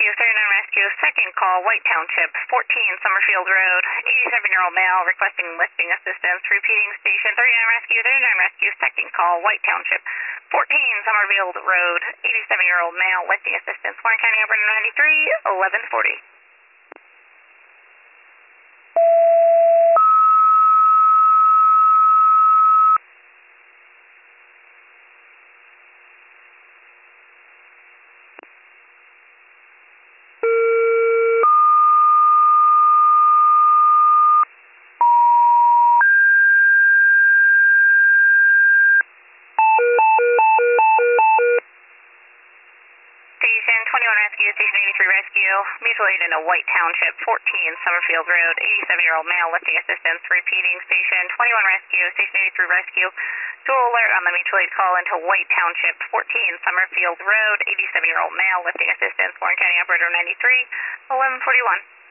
Rescue, 39 Rescue, second call, White Township, 14 Summerfield Road, 87-year-old male requesting lifting assistance, repeating station, 39 Rescue, second call, White Township, 14 Summerfield Road, 87-year-old male lifting assistance, Warren County Operator 93, 1140. Station 21 Rescue, Station 83 Rescue, mutual aid in a White Township, 14 Summerfield Road, 87-year-old male lifting assistance, repeating station 21 Rescue, Station 83 Rescue, dual alert on the mutual aid call into White Township, 14 Summerfield Road, 87-year-old male lifting assistance, Warren County Operator 93, 1141.